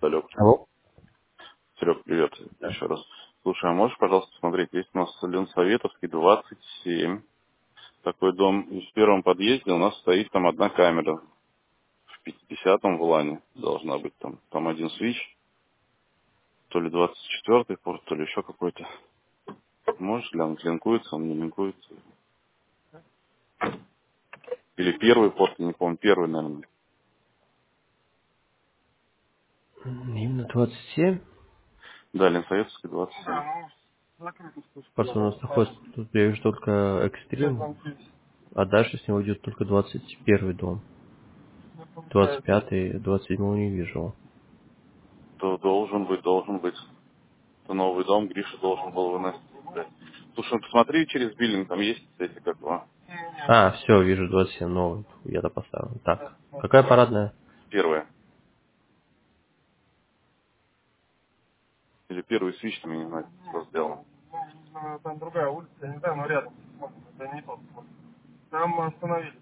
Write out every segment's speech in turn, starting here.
Алло. Алло. Серег, привет Да. еще раз. Слушай, а можешь, пожалуйста, посмотреть, есть у нас Ленсоветовский, 27, такой дом, и в первом подъезде у нас стоит там одна камера, в 50-м в лане должна быть там один свич, то ли 24-й порт, то ли еще какой-то. Можешь глянуть, линкуется, он не линкуется. Или первый порт, я не помню, первый, наверное. Именно 27. Да, Ленсоветовский, 27. Просто у нас находится, тут я вижу только экстрим, а дальше с него идет только 21 дом. 25-й, 27-го не вижу. То должен быть. Это новый дом, Гриша должен был выносить. Да. Слушай, ну посмотри через биллинг, там есть эти как бы. А, все, вижу 27 новый. Я-то поставил. Так, какая парадная? Первое. Или первый свич, там, я не знаю, что сделано. Там другая улица, я не знаю, но рядом. Это не тот. Там мы остановились.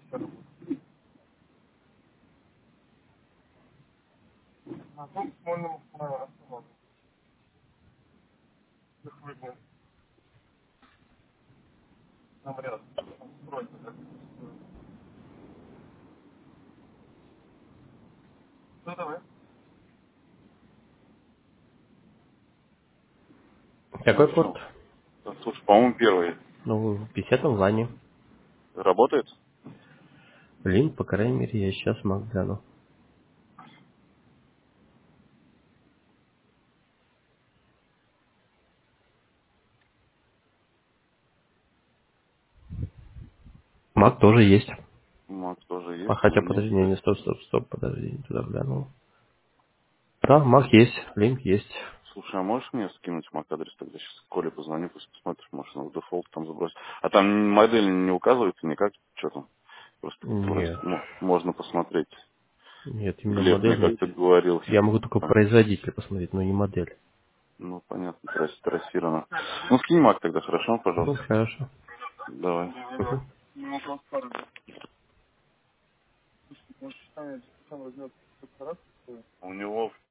На том Смольном остановились. Их выгнали. Там рядом. Там стройка. Ну давай. Ну Какой порт? все. Слушай, по-моему, первый. Ну, в 50-м лане. Работает? Линк, по крайней мере, я сейчас могу гляну. Маг тоже есть. Мак тоже А есть, хотя, но нет. подожди, не, стоп, подожди, не туда глянул. Да, маг есть, линк есть. Слушай, а можешь мне скинуть мак адрес тогда? Сейчас Коле позвоню, пусть посмотришь, может, он в дефолт там забросит. А там модель не указывается никак, что там? Просто вроде Нет, можно посмотреть. нет, именно Глеб мне модель. как-то говорил. Я могу только производителя посмотреть, но не модель. Ну, понятно, трассировано. Ну, скинь мак тогда, хорошо, Ну, пожалуйста. хорошо. Давай. Мгм. У него